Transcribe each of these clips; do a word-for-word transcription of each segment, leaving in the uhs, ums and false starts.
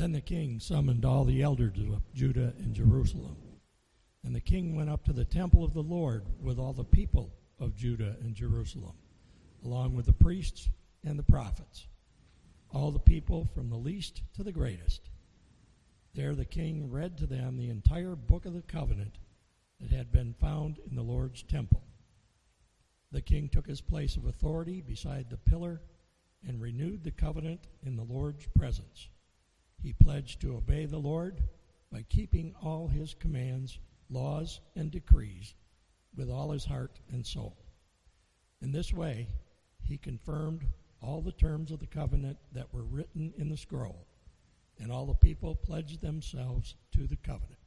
Then the king summoned all the elders of Judah and Jerusalem. And the king went up to the temple of the Lord with all the people of Judah and Jerusalem, along with the priests and the prophets, all the people from the least to the greatest. There the king read to them the entire book of the covenant that had been found in the Lord's temple. The king took his place of authority beside the pillar and renewed the covenant in the Lord's presence. He pledged to obey the Lord by keeping all his commands, laws, and decrees with all his heart and soul. In this way, he confirmed all the terms of the covenant that were written in the scroll, and all the people pledged themselves to the covenant.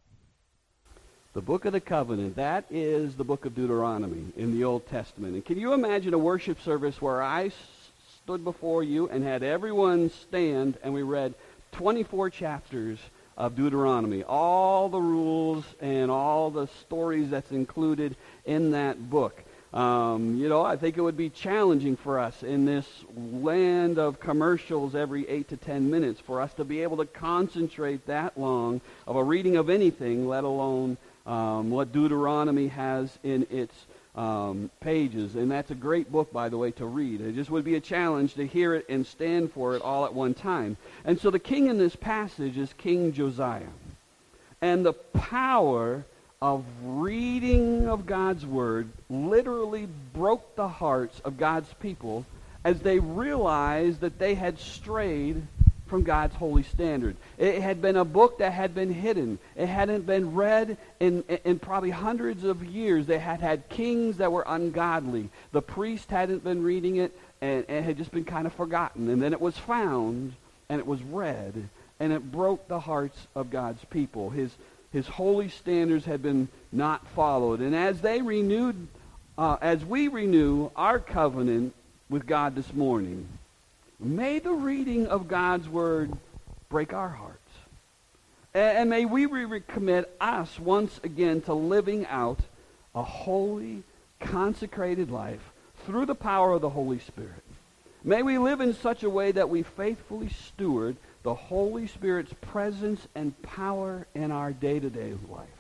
The book of the covenant, that is the book of Deuteronomy in the Old Testament. And can you imagine a worship service where I s- stood before you and had everyone stand and we read twenty-four chapters of Deuteronomy, all the rules and all the stories that's included in that book? Um, you know, I think it would be challenging for us in this land of commercials every eight to ten minutes for us to be able to concentrate that long of a reading of anything, let alone um, what Deuteronomy has in its um, pages. And that's a great book, by the way, to read. It just would be a challenge to hear it and stand for it all at one time. And so the king in this passage is King Josiah. And the power of reading of God's Word literally broke the hearts of God's people as they realized that they had strayed from God's holy standard. It had been a book that had been hidden. It hadn't been read in, in probably hundreds of years. They had had kings that were ungodly. The priest hadn't been reading it, and it had just been kind of forgotten. And then it was found, and it was read, and it broke the hearts of God's people. His His holy standards had been not followed. And as they renewed, uh, as we renew our covenant with God this morning, may the reading of God's Word break our hearts. And, and may we recommit us once again to living out a holy, consecrated life through the power of the Holy Spirit. May we live in such a way that we faithfully steward the Holy Spirit's presence and power in our day-to-day life.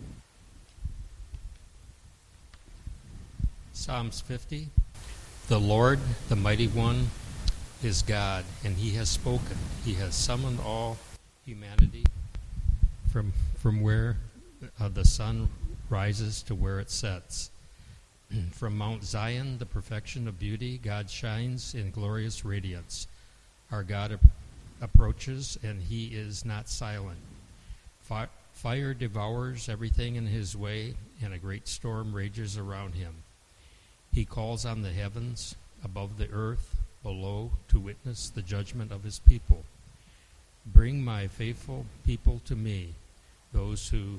Psalms fifty. The Lord, the Mighty One, is God, and He has spoken. He has summoned all humanity from from where uh, the sun rises to where it sets. From Mount Zion, the perfection of beauty, God shines in glorious radiance. Our God ap- approaches, and He is not silent. Fi- fire devours everything in His way, and a great storm rages around Him. He calls on the heavens, above the earth, below, to witness the judgment of His people. Bring my faithful people to me, those who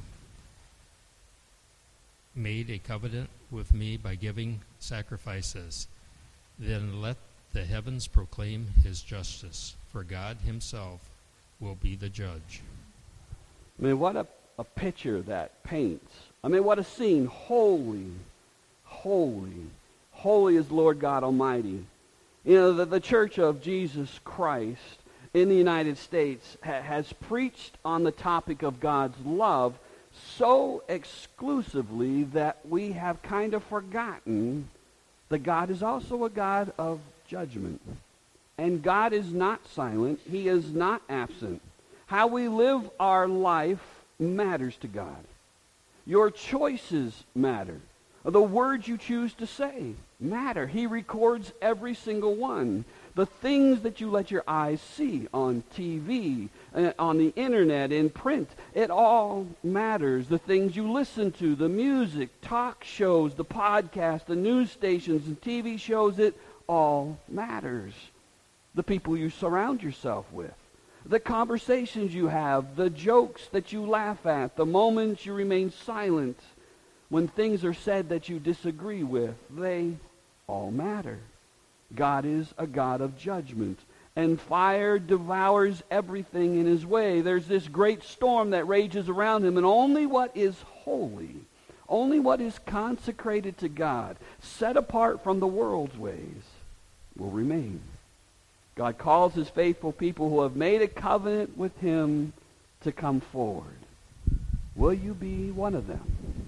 made a covenant with me by giving sacrifices. Then let the heavens proclaim His justice, for God Himself will be the judge. I mean, what a, a picture that paints. I mean, what a scene. Holy, holy, holy is Lord God Almighty. You know, the, the Church of Jesus Christ in the United States ha- has preached on the topic of God's love so exclusively that we have kind of forgotten that God is also a God of judgment. And God is not silent. He is not absent. How we live our life matters to God. Your choices matter. The words you choose to say matter. He records every single one. The things that you let your eyes see on T V, uh, on the internet, in print, it all matters. The things you listen to, the music, talk shows, the podcast, the news stations, and T V shows, it all matters. The people you surround yourself with, the conversations you have, the jokes that you laugh at, the moments you remain silent when things are said that you disagree with, they all matter. God is a God of judgment, and fire devours everything in His way. There's this great storm that rages around Him, and only what is holy, only what is consecrated to God, set apart from the world's ways, will remain. God calls his faithful people who have made a covenant with him to come forward. Will you be one of them?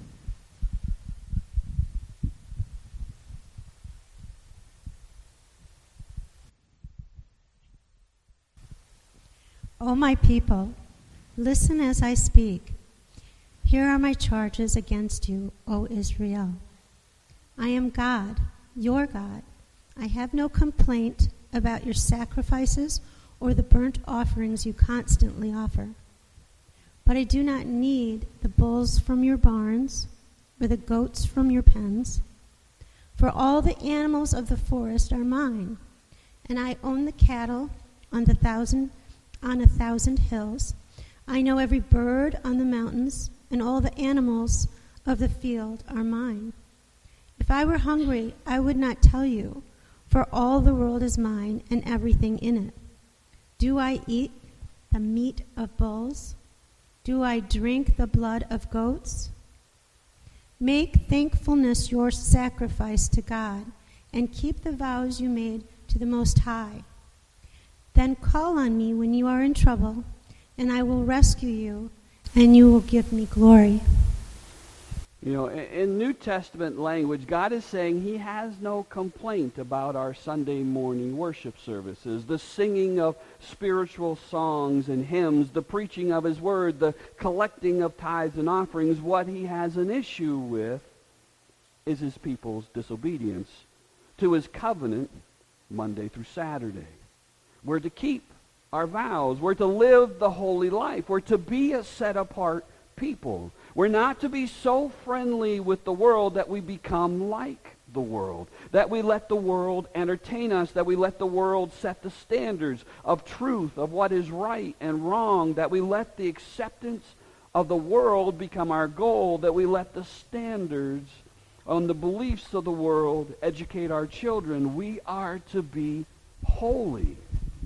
O my people, listen as I speak. Here are my charges against you, O Israel. I am God, your God. I have no complaint about your sacrifices or the burnt offerings you constantly offer. But I do not need the bulls from your barns or the goats from your pens. For all the animals of the forest are mine, and I own the cattle on the thousand on a thousand hills. I know every bird on the mountains, and all the animals of the field are mine. If I were hungry, I would not tell you, for all the world is mine and everything in it. Do I eat the meat of bulls? Do I drink the blood of goats? Make thankfulness your sacrifice to God, and keep the vows you made to the Most High. Then call on me when you are in trouble, and I will rescue you, and you will give me glory. You know, in New Testament language, God is saying he has no complaint about our Sunday morning worship services, the singing of spiritual songs and hymns, the preaching of his word, the collecting of tithes and offerings. What he has an issue with is his people's disobedience to his covenant Monday through Saturday. We're to keep our vows. We're to live the holy life. We're to be a set-apart people. We're not to be so friendly with the world that we become like the world, that we let the world entertain us, that we let the world set the standards of truth, of what is right and wrong, that we let the acceptance of the world become our goal, that we let the standards on the beliefs of the world educate our children. We are to be holy.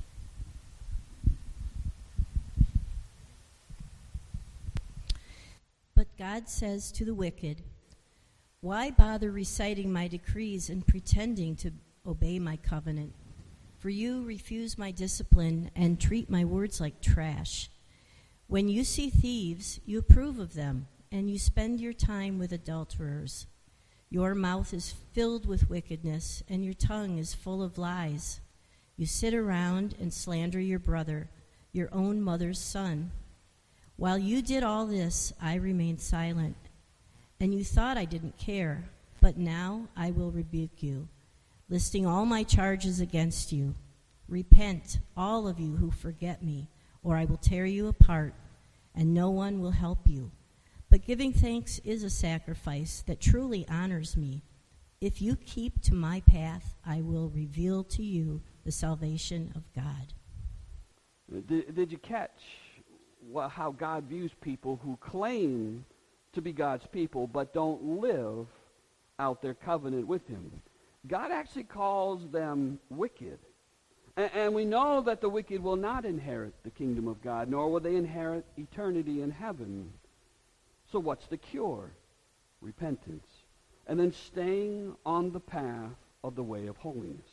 But God says to the wicked, why bother reciting my decrees and pretending to obey my covenant? For you refuse my discipline and treat my words like trash. When you see thieves, you approve of them, and you spend your time with adulterers. Your mouth is filled with wickedness, and your tongue is full of lies. You sit around and slander your brother, your own mother's son. While you did all this, I remained silent, and you thought I didn't care, but now I will rebuke you, listing all my charges against you. Repent, all of you who forget me, or I will tear you apart, and no one will help you. But giving thanks is a sacrifice that truly honors me. If you keep to my path, I will reveal to you the salvation of God. Did, did you catch Well, how God views people who claim to be God's people but don't live out their covenant with him? God actually calls them wicked. And, and we know that the wicked will not inherit the kingdom of God, nor will they inherit eternity in heaven. So what's the cure? Repentance. And then staying on the path of the way of holiness.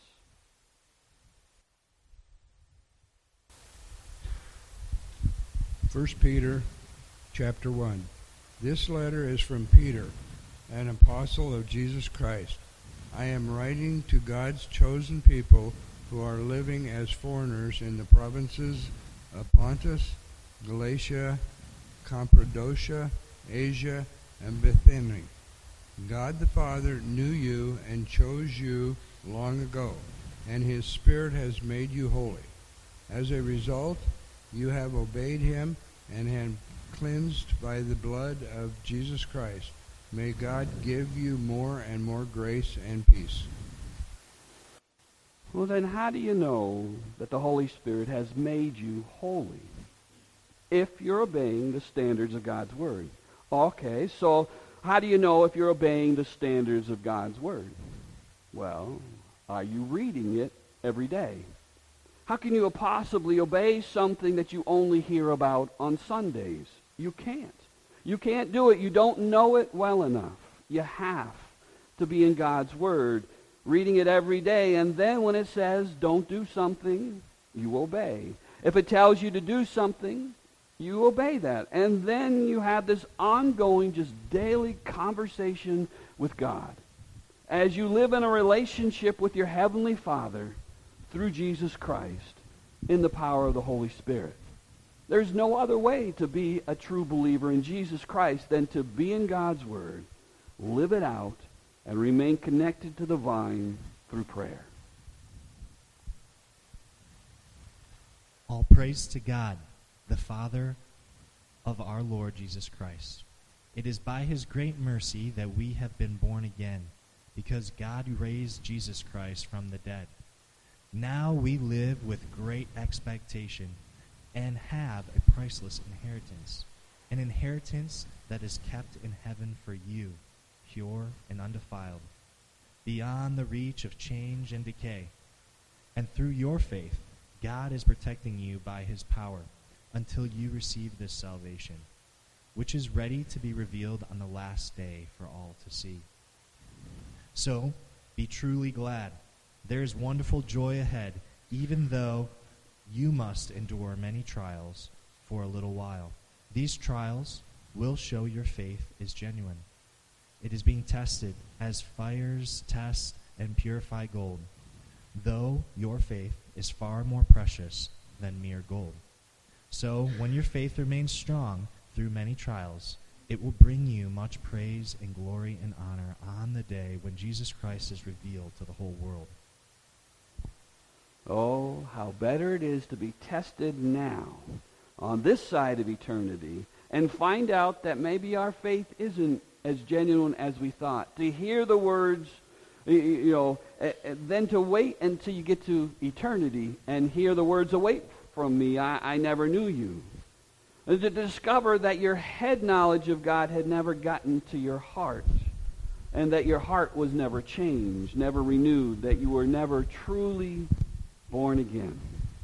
First Peter chapter one. This letter is from Peter, an apostle of Jesus Christ. I am writing to God's chosen people who are living as foreigners in the provinces of Pontus, Galatia, Cappadocia, Asia, and Bithynia. God the Father knew you and chose you long ago, and his Spirit has made you holy. As a result, you have obeyed him and have cleansed by the blood of Jesus Christ. May God give you more and more grace and peace. Well, then how do you know that the Holy Spirit has made you holy? If you're obeying the standards of God's Word. Okay, so how do you know if you're obeying the standards of God's Word? Well, are you reading it every day? How can you possibly obey something that you only hear about on Sundays? You can't. You can't do it. You don't know it well enough. You have to be in God's Word. reading it every day, and then when it says don't do something, you obey. If it tells you to do something, you obey that. And then you have this ongoing, just daily conversation with God as you live in a relationship with your Heavenly Father through Jesus Christ in the power of the Holy Spirit. There's no other way to be a true believer in Jesus Christ than to be in God's Word, live it out, and remain connected to the vine through prayer. All praise to God, the Father of our Lord Jesus Christ. It is by his great mercy that we have been born again, because God raised Jesus Christ from the dead. Now we live with great expectation and have a priceless inheritance, an inheritance that is kept in heaven for you, pure and undefiled, beyond the reach of change and decay. And through your faith, God is protecting you by his power until you receive this salvation, which is ready to be revealed on the last day for all to see. So, be truly glad. There is wonderful joy ahead, even though you must endure many trials for a little while. These trials will show your faith is genuine. It is being tested as fires test and purify gold, though your faith is far more precious than mere gold. So, when your faith remains strong through many trials, it will bring you much praise and glory and honor on the day when Jesus Christ is revealed to the whole world. Oh, how better it is to be tested now on this side of eternity and find out that maybe our faith isn't as genuine as we thought. To hear the words, you know, then to wait until you get to eternity and hear the words, away from me, I, I never knew you. And to discover that your head knowledge of God had never gotten to your heart, and that your heart was never changed, never renewed, that you were never truly born again.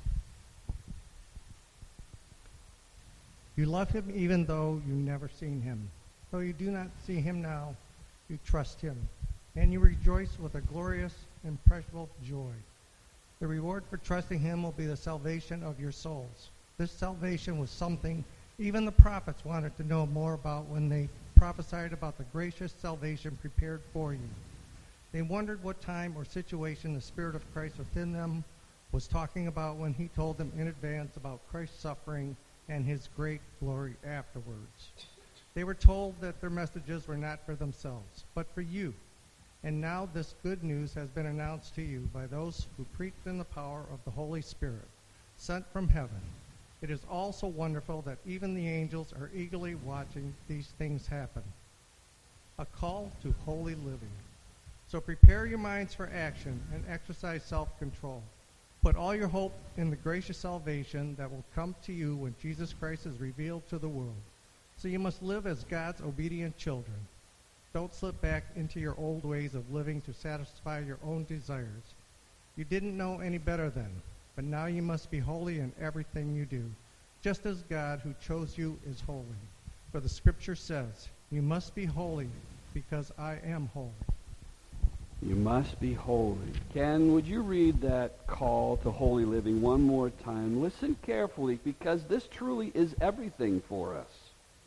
You love him even though you never seen him. Though you do not see him now, you trust him, and you rejoice with a glorious, imperishable joy. The reward for trusting him will be the salvation of your souls. This salvation was something even the prophets wanted to know more about when they prophesied about the gracious salvation prepared for you. They wondered what time or situation the Spirit of Christ within them was talking about when he told them in advance about Christ's suffering and his great glory afterwards. They were told that their messages were not for themselves, but for you. And now this good news has been announced to you by those who preach in the power of the Holy Spirit, sent from heaven. It is also wonderful that even the angels are eagerly watching these things happen. A call to holy living. So prepare your minds for action and exercise self-control. Put all your hope in the gracious salvation that will come to you when Jesus Christ is revealed to the world. So you must live as God's obedient children. Don't slip back into your old ways of living to satisfy your own desires. You didn't know any better then, but now you must be holy in everything you do, just as God who chose you is holy. For the Scripture says, you must be holy because I am holy. You must be holy. Ken, would you read that call to holy living one more time? Listen carefully, because this truly is everything for us.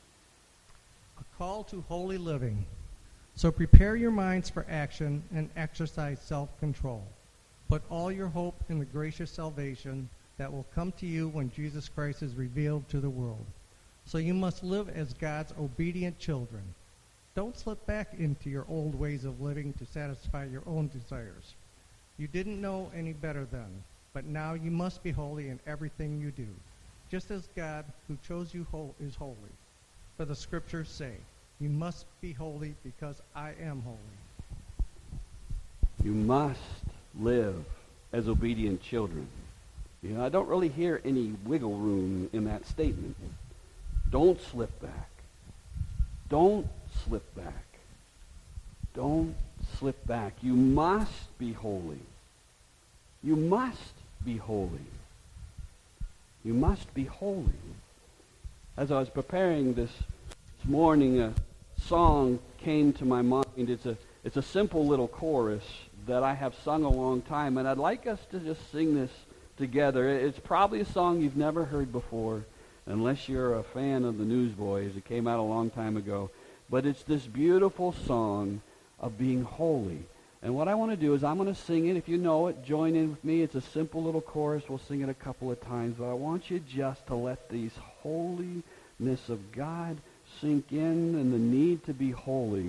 A call to holy living. So prepare your minds for action and exercise self-control. Put all your hope in the gracious salvation that will come to you when Jesus Christ is revealed to the world. So you must live as God's obedient children. Don't slip back into your old ways of living to satisfy your own desires. You didn't know any better then, but now you must be holy in everything you do, just as God who chose you is holy. For the Scriptures say, you must be holy because I am holy. You must live as obedient children. You know, I don't really hear any wiggle room in that statement. Don't slip back. Don't slip back. Don't slip back. You must be holy. You must be holy. You must be holy. As I was preparing this, this morning, a song came to my mind. It's a it's a simple little chorus. that I have sung a long time, and I'd like us to just sing this together. It's probably a song you've never heard before, unless you're a fan of the Newsboys. It came out a long time ago. But it's this beautiful song of being holy. And what I want to do is I'm going to sing it. If you know it, join in with me. It's a simple little chorus. We'll sing it a couple of times. But I want you just to let these holiness of God sink in and the need to be holy.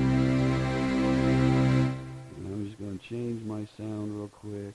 And I'm just going to change my sound real quick.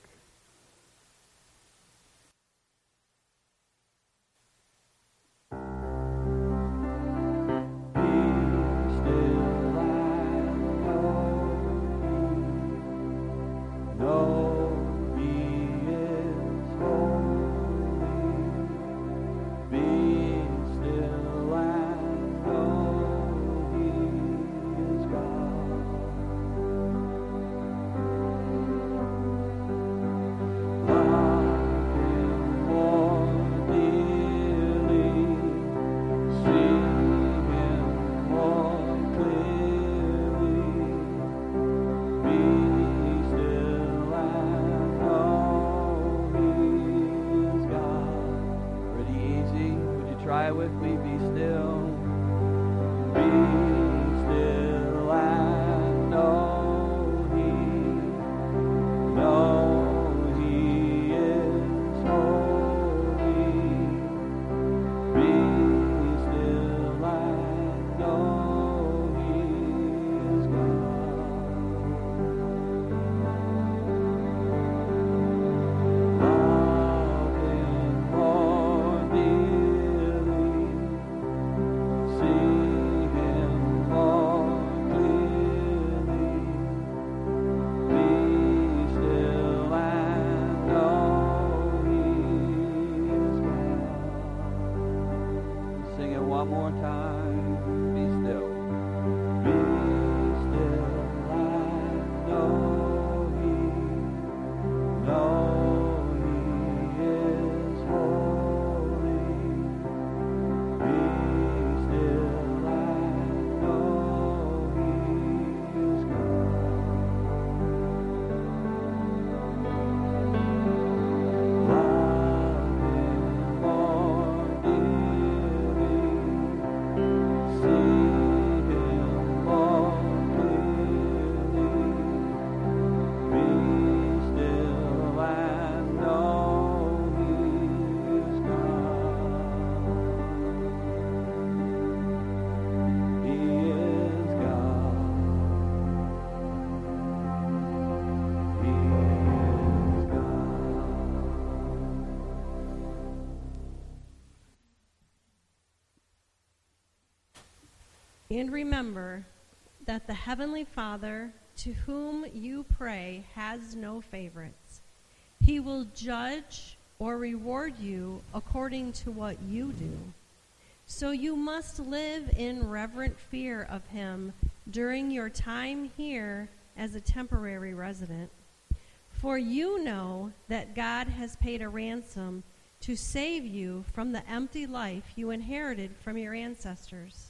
And remember that the Heavenly Father, to whom you pray, has no favorites. He will judge or reward you according to what you do. So you must live in reverent fear of him during your time here as a temporary resident. For you know that God has paid a ransom to save you from the empty life you inherited from your ancestors.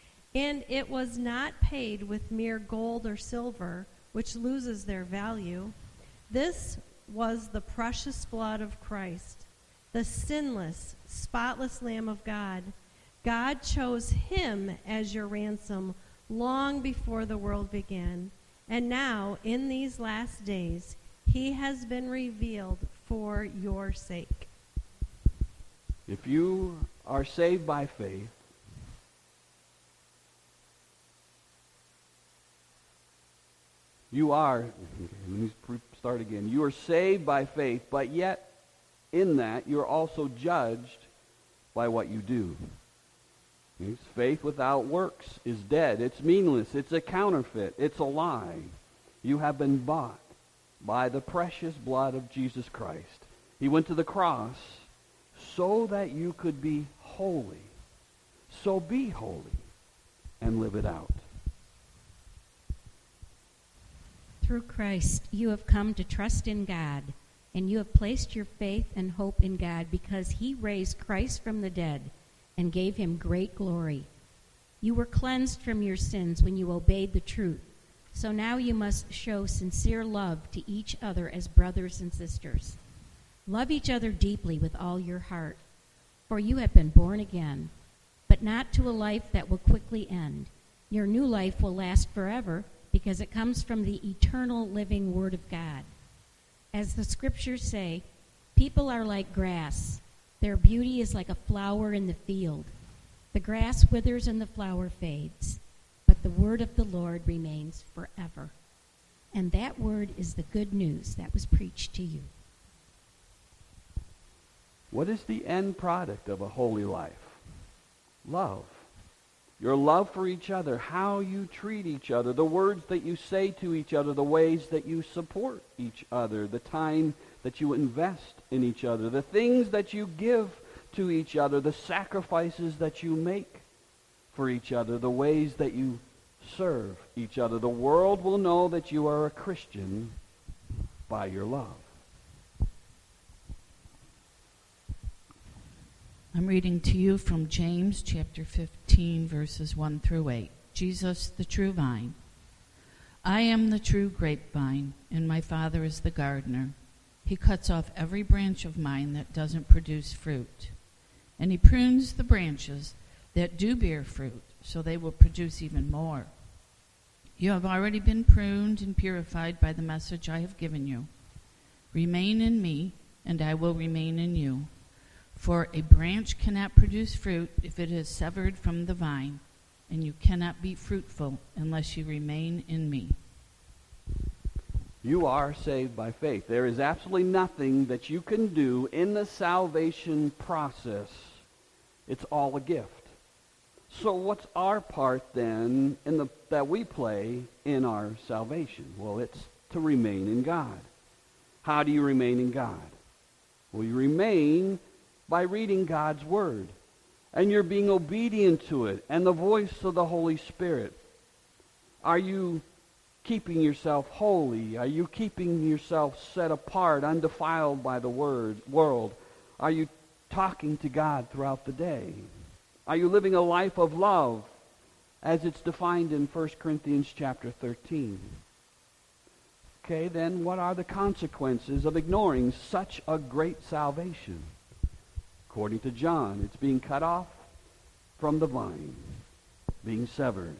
And it was not paid with mere gold or silver, which loses their value. This was the precious blood of Christ, the sinless, spotless Lamb of God. God chose him as your ransom long before the world began. And now, in these last days, he has been revealed for your sake. If you are saved by faith, you are, let me start again. You are saved by faith, but yet in that you're also judged by what you do. Faith without works is dead. It's meaningless. It's a counterfeit. It's a lie. You have been bought by the precious blood of Jesus Christ. He went to the cross so that you could be holy. So be holy and live it out. Through Christ, you have come to trust in God, and you have placed your faith and hope in God because he raised Christ from the dead and gave him great glory. You were cleansed from your sins when you obeyed the truth, So now you must show sincere love to each other as brothers and sisters. Love each other deeply with all your heart, for you have been born again, but not to a life that will quickly end. Your new life will last forever because it comes from the eternal living Word of God. As the scriptures say, people are like grass. Their beauty is like a flower in the field. The grass withers and the flower fades, but the word of the Lord remains forever. And that word is the good news that was preached to you. What is the end product of a holy life? Love. Your love for each other, how you treat each other, the words that you say to each other, the ways that you support each other, the time that you invest in each other, the things that you give to each other, the sacrifices that you make for each other, the ways that you serve each other. The world will know that you are a Christian by your love. I'm reading to you from James chapter fifteen, verses one through eight. Jesus, the true vine. I am the true grapevine, and my Father is the gardener. He cuts off every branch of mine that doesn't produce fruit, and he prunes the branches that do bear fruit, so they will produce even more. You have already been pruned and purified by the message I have given you. Remain in me, and I will remain in you. For a branch cannot produce fruit if it is severed from the vine, and you cannot be fruitful unless you remain in me. You are saved by faith. There is absolutely nothing that you can do in the salvation process. It's all a gift. So what's our part then in the that we play in our salvation? Well, it's to remain in God. How do you remain in God? Well, you remain by reading God's Word. And you're being obedient to it and the voice of the Holy Spirit. Are you keeping yourself holy? Are you keeping yourself set apart, undefiled by the word, world? Are you talking to God throughout the day? Are you living a life of love as it's defined in First Corinthians chapter thirteen? Okay, then what are the consequences of ignoring such a great salvation? According to John, it's being cut off from the vine, being severed.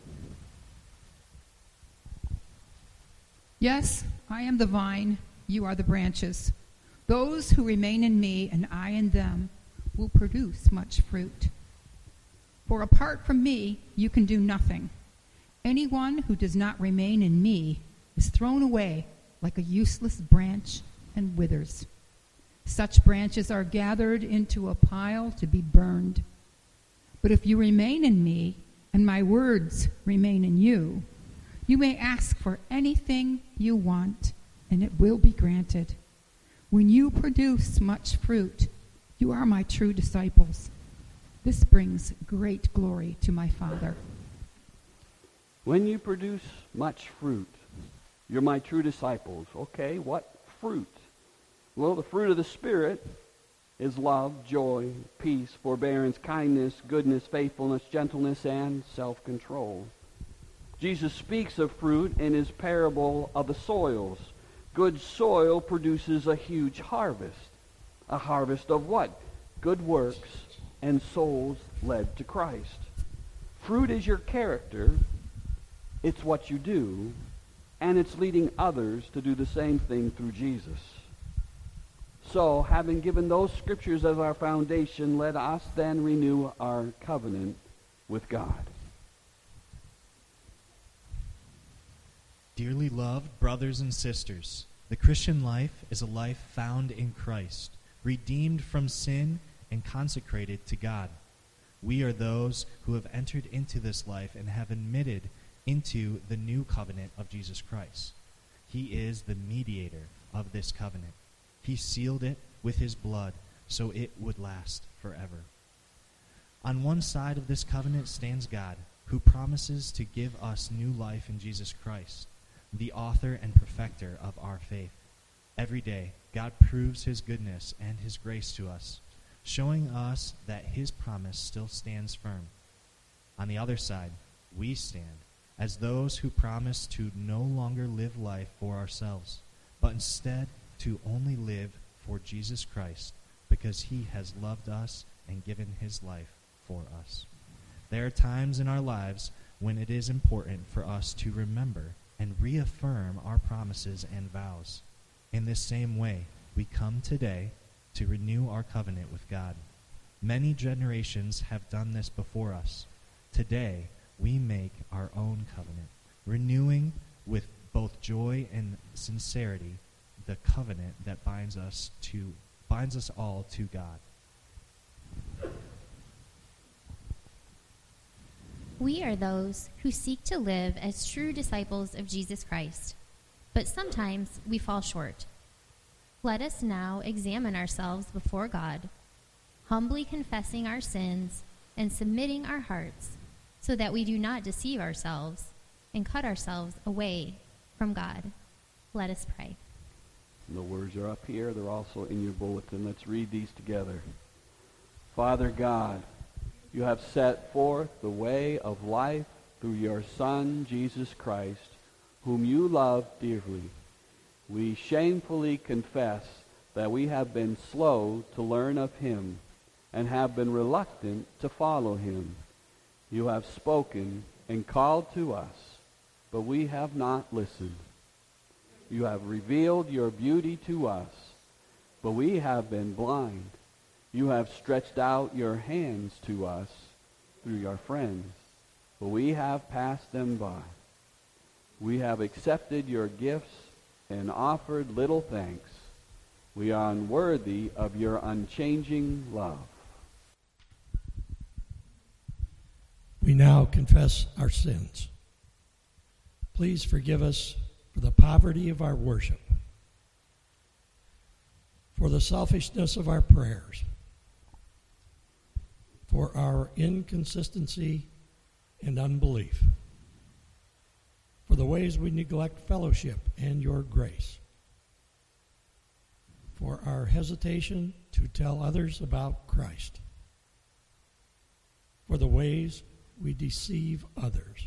Yes, I am the vine, you are the branches. Those who remain in me and I in them will produce much fruit. For apart from me, you can do nothing. Anyone who does not remain in me is thrown away like a useless branch and withers. Such branches are gathered into a pile to be burned. But if you remain in me, and my words remain in you, you may ask for anything you want, and it will be granted. When you produce much fruit, you are my true disciples. This brings great glory to my Father. When you produce much fruit, you're my true disciples. Okay, what fruit? Well, the fruit of the Spirit is love, joy, peace, forbearance, kindness, goodness, faithfulness, gentleness, and self-control. Jesus speaks of fruit in his parable of the soils. Good soil produces a huge harvest. A harvest of what? Good works and souls led to Christ. Fruit is your character. It's what you do. And it's leading others to do the same thing through Jesus. So, having given those scriptures as our foundation, let us then renew our covenant with God. Dearly loved brothers and sisters, the Christian life is a life found in Christ, redeemed from sin and consecrated to God. We are those who have entered into this life and have admitted into the new covenant of Jesus Christ. He is the mediator of this covenant. He sealed it with his blood so it would last forever. On one side of this covenant stands God, who promises to give us new life in Jesus Christ, the author and perfecter of our faith. Every day, God proves his goodness and his grace to us, showing us that his promise still stands firm. On the other side, we stand, as those who promise to no longer live life for ourselves, but instead to only live for Jesus Christ, because he has loved us and given his life for us. There are times in our lives when it is important for us to remember and reaffirm our promises and vows. In this same way, we come today to renew our covenant with God. Many generations have done this before us. Today, we make our own covenant, renewing with both joy and sincerity the covenant that binds us to binds us all to God. We are those who seek to live as true disciples of Jesus Christ, but sometimes we fall short. Let us now examine ourselves before God, humbly confessing our sins and submitting our hearts so that we do not deceive ourselves and cut ourselves away from God. Let us pray. The words are up here. They're also in your bulletin. Let's read these together. Father God, you have set forth the way of life through your Son, Jesus Christ, whom you love dearly. We shamefully confess that we have been slow to learn of him and have been reluctant to follow him. You have spoken and called to us, but we have not listened. You have revealed your beauty to us, but we have been blind. You have stretched out your hands to us through your friends, but we have passed them by. We have accepted your gifts and offered little thanks. We are unworthy of your unchanging love. We now confess our sins. Please forgive us for the poverty of our worship, for the selfishness of our prayers, for our inconsistency and unbelief, for the ways we neglect fellowship and your grace, for our hesitation to tell others about Christ, for the ways we deceive others.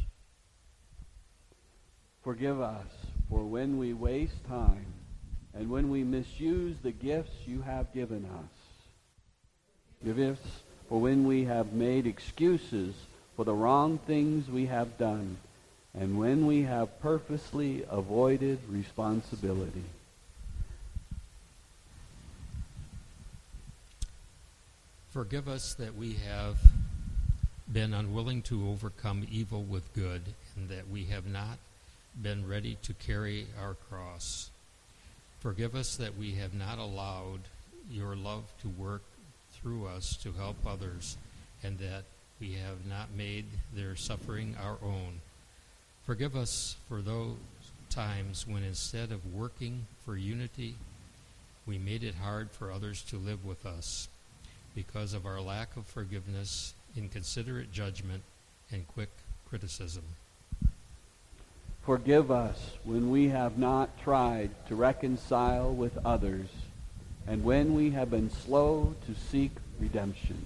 Forgive us for when we waste time and when we misuse the gifts you have given us. Forgive us for when we have made excuses for the wrong things we have done and when we have purposely avoided responsibility. Forgive us that we have been unwilling to overcome evil with good, and that we have not been ready to carry our cross. Forgive us that we have not allowed your love to work through us to help others, and that we have not made their suffering our own. Forgive us for those times when instead of working for unity, we made it hard for others to live with us because of our lack of forgiveness, inconsiderate judgment, and quick criticism. Forgive us when we have not tried to reconcile with others and when we have been slow to seek redemption.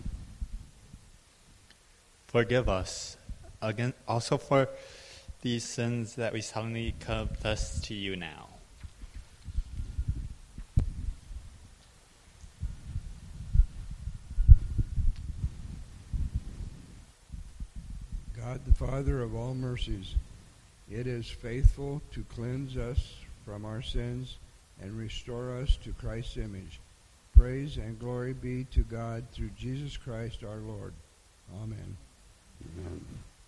Forgive us again also for these sins that we suddenly confess to you now. God, the Father of all mercies, it is faithful to cleanse us from our sins and restore us to Christ's image. Praise and glory be to God through Jesus Christ our Lord. Amen. Amen.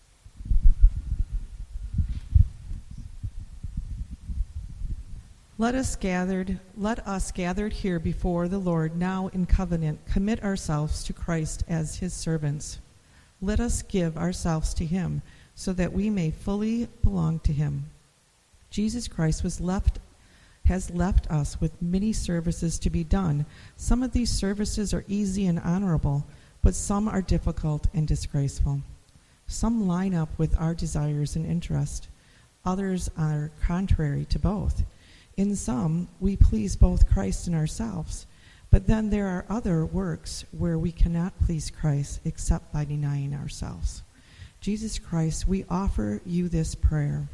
Let us gathered, let us gathered here before the Lord now in covenant commit ourselves to Christ as his servants. Let us give ourselves to him so that we may fully belong to him. Jesus Christ was left has left us with many services to be done. Some of these services are easy and honorable, but some are difficult and disgraceful. Some line up with our desires and interests. Others are contrary to both. In some, we please both Christ and ourselves, but then there are other works where we cannot please Christ except by denying ourselves. Jesus Christ, we offer you this prayer.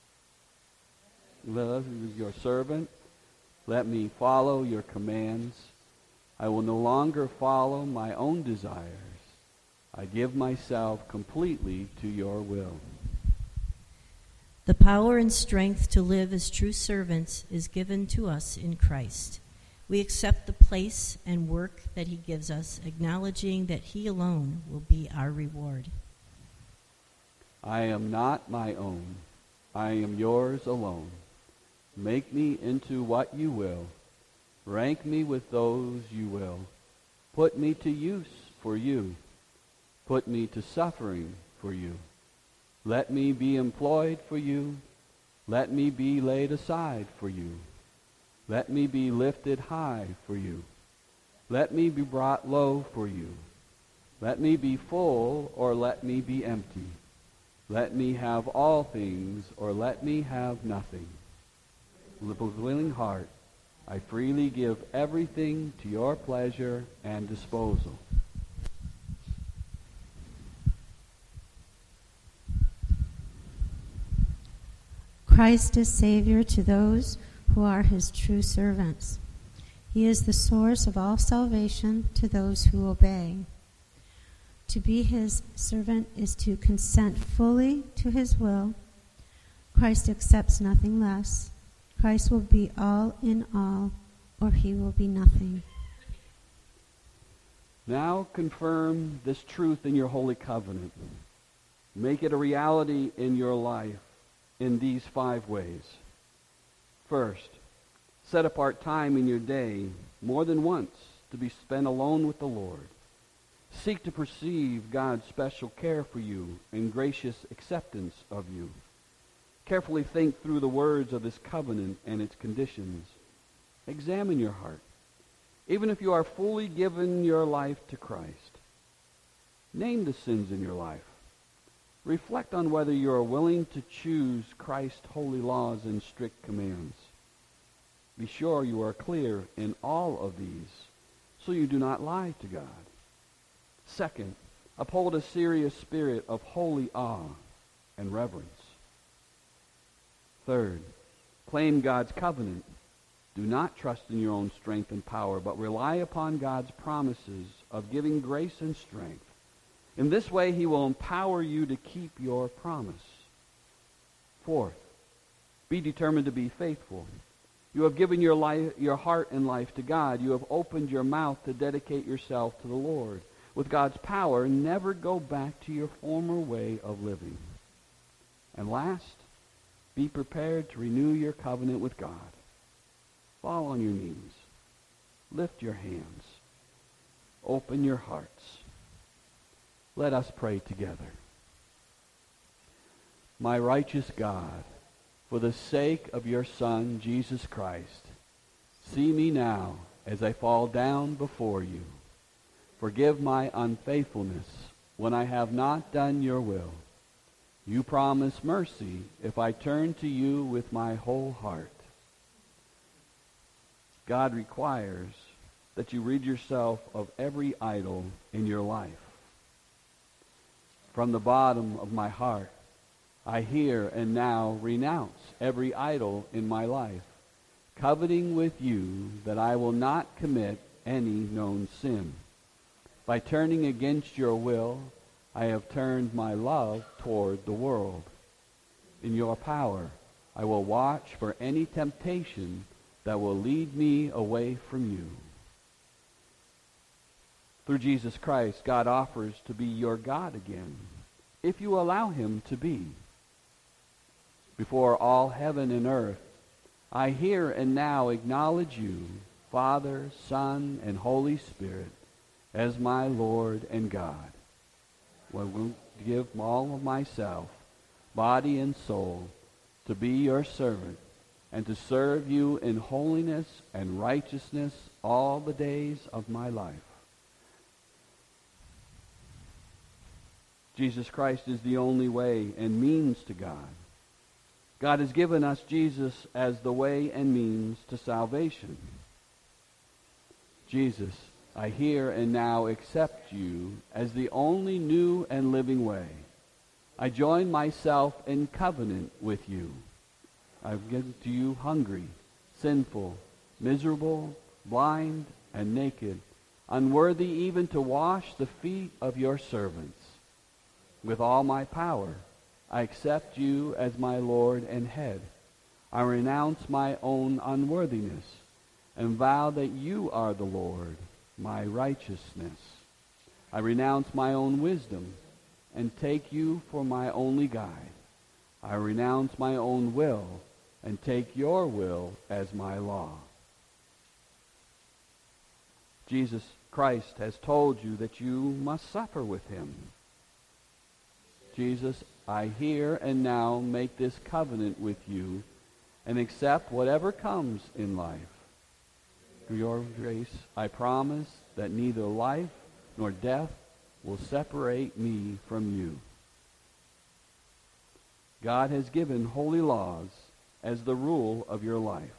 Let us, as your servant, let me follow your commands. I will no longer follow my own desires. I give myself completely to your will. The power and strength to live as true servants is given to us in Christ. We accept the place and work that he gives us, acknowledging that he alone will be our reward. I am not my own. I am yours alone. Make me into what you will. Rank me with those you will. Put me to use for you. Put me to suffering for you. Let me be employed for you. Let me be laid aside for you. Let me be lifted high for you. Let me be brought low for you. Let me be full or let me be empty. Let me have all things or let me have nothing. With a willing heart, I freely give everything to your pleasure and disposal. Christ is Savior to those who are his true servants. He is the source of all salvation to those who obey. To be his servant is to consent fully to his will. Christ accepts nothing less. Christ will be all in all, or he will be nothing. Now confirm this truth in your holy covenant. Make it a reality in your life in these five ways. First, set apart time in your day more than once to be spent alone with the Lord. Seek to perceive God's special care for you and gracious acceptance of you. Carefully think through the words of this covenant and its conditions. Examine your heart, even if you are fully given your life to Christ. Name the sins in your life. Reflect on whether you are willing to choose Christ's holy laws and strict commands. Be sure you are clear in all of these, so you do not lie to God. Second, uphold a serious spirit of holy awe and reverence. Third, claim God's covenant. Do not trust in your own strength and power, but rely upon God's promises of giving grace and strength. In this way, he will empower you to keep your promise. Fourth, be determined to be faithful. You have given your life, your heart and life to God. You have opened your mouth to dedicate yourself to the Lord. With God's power, never go back to your former way of living. And last, be prepared to renew your covenant with God. Fall on your knees. Lift your hands. Open your hearts. Let us pray together. My righteous God, for the sake of your Son, Jesus Christ, see me now as I fall down before you. Forgive my unfaithfulness when I have not done your will. You promise mercy if I turn to you with my whole heart. God requires that you rid yourself of every idol in your life. From the bottom of my heart, I here and now renounce every idol in my life, coveting with you that I will not commit any known sin. By turning against your will, I have turned my love toward the world. In your power, I will watch for any temptation that will lead me away from you. Through Jesus Christ, God offers to be your God again, if you allow him to be. Before all heaven and earth, I here and now acknowledge you, Father, Son, and Holy Spirit, as my Lord and God. I will give all of myself, body and soul, to be your servant and to serve you in holiness and righteousness all the days of my life. Jesus Christ is the only way and means to God. God has given us Jesus as the way and means to salvation. Jesus, I here and now accept you as the only new and living way. I join myself in covenant with you. I've given to you hungry, sinful, miserable, blind, and naked, unworthy even to wash the feet of your servants. With all my power, I accept you as my Lord and head. I renounce my own unworthiness and vow that you are the Lord, my righteousness. I renounce my own wisdom and take you for my only guide. I renounce my own will and take your will as my law. Jesus Christ has told you that you must suffer with him. Jesus, I here and now make this covenant with you and accept whatever comes in life. Through your grace, I promise that neither life nor death will separate me from you. God has given holy laws as the rule of your life.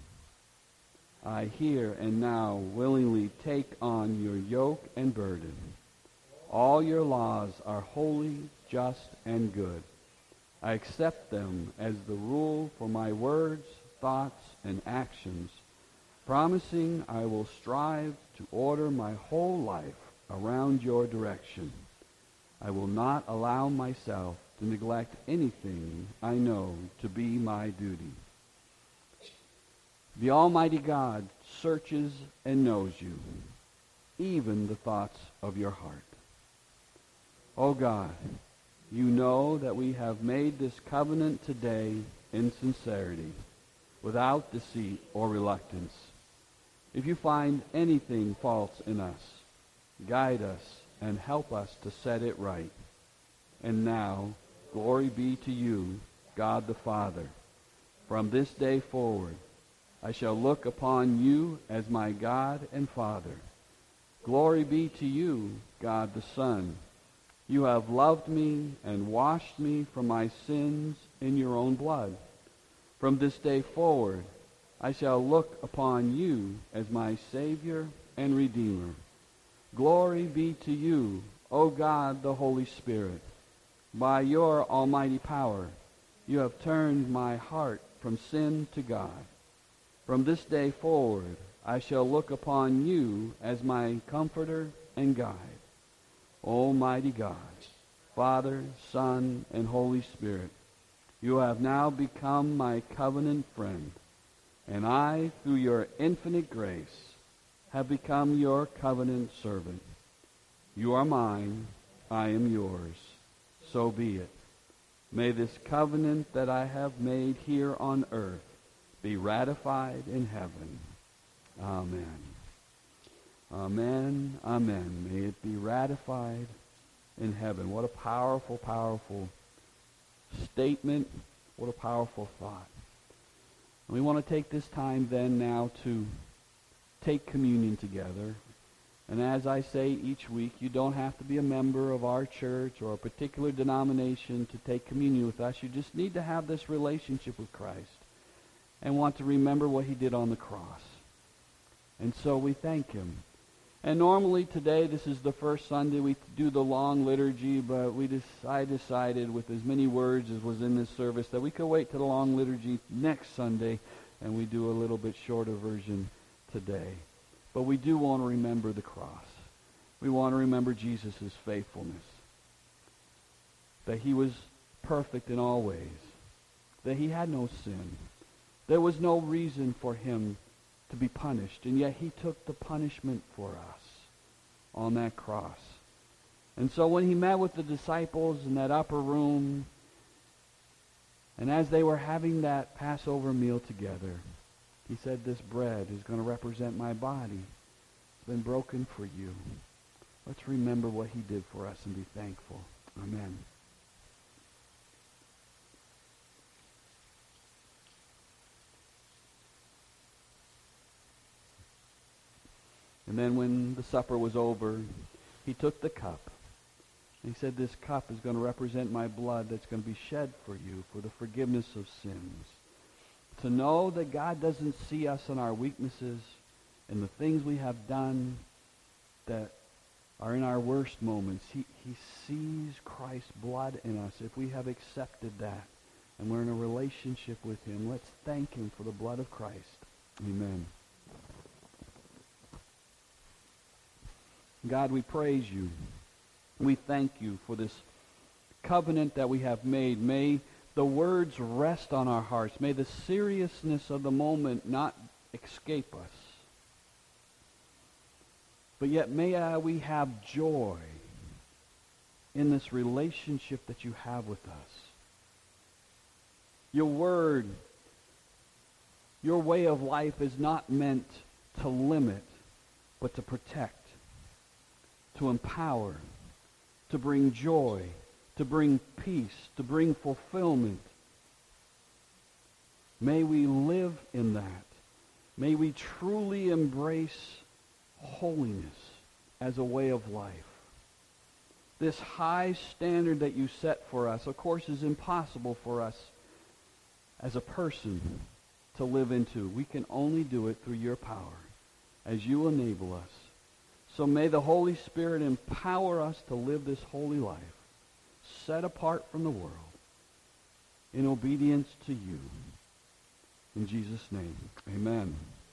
I here and now willingly take on your yoke and burden. All your laws are holy, just, and good. I accept them as the rule for my words, thoughts, and actions, promising I will strive to order my whole life around your direction. I will not allow myself to neglect anything I know to be my duty. The Almighty God searches and knows you, even the thoughts of your heart. O God, you know that we have made this covenant today in sincerity, without deceit or reluctance. If you find anything false in us, guide us and help us to set it right. And now, glory be to you, God the Father. From this day forward, I shall look upon you as my God and Father. Glory be to you, God the Son. You have loved me and washed me from my sins in your own blood. From this day forward, I shall look upon you as my Savior and Redeemer. Glory be to you, O God the Holy Spirit. By your almighty power, you have turned my heart from sin to God. From this day forward, I shall look upon you as my comforter and guide. Almighty God, Father, Son, and Holy Spirit, you have now become my covenant friend, and I, through your infinite grace, have become your covenant servant. You are mine, I am yours. So be it. May this covenant that I have made here on earth be ratified in heaven. Amen. Amen. Amen. May it be ratified in heaven. What a powerful, powerful statement. What a powerful thought. And we want to take this time then now to take communion together. And as I say each week, you don't have to be a member of our church or a particular denomination to take communion with us. You just need to have this relationship with Christ and want to remember what he did on the cross. And so we thank him. And normally today, this is the first Sunday, we do the long liturgy, but we just, I decided with as many words as was in this service that we could wait to the long liturgy next Sunday, and we do a little bit shorter version today. But we do want to remember the cross. We want to remember Jesus' faithfulness, that he was perfect in all ways, that he had no sin. There was no reason for him to be punished, and yet he took the punishment for us on that cross. And so when he met with the disciples in that upper room, and as they were having that Passover meal together, he said, this bread is going to represent my body. It's been broken for you. Let's remember what he did for us and be thankful. Amen. And then when the supper was over, he took the cup. And he said, this cup is going to represent my blood that's going to be shed for you for the forgiveness of sins. To know that God doesn't see us in our weaknesses and the things we have done, that or in our worst moments, he, he sees Christ's blood in us. If we have accepted that and we're in a relationship with him, let's thank him for the blood of Christ. Amen. God, we praise you. We thank you for this covenant that we have made. May the words rest on our hearts. May the seriousness of the moment not escape us. But yet may uh, we have joy in this relationship that you have with us. Your word, your way of life is not meant to limit, but to protect, to empower, to bring joy, to bring peace, to bring fulfillment. May we live in that. May we truly embrace holiness as a way of life. This high standard that you set for us, of course, is impossible for us as a person to live into. We can only do it through your power as you enable us. So may the Holy Spirit empower us to live this holy life, set apart from the world, in obedience to you. In Jesus' name, amen.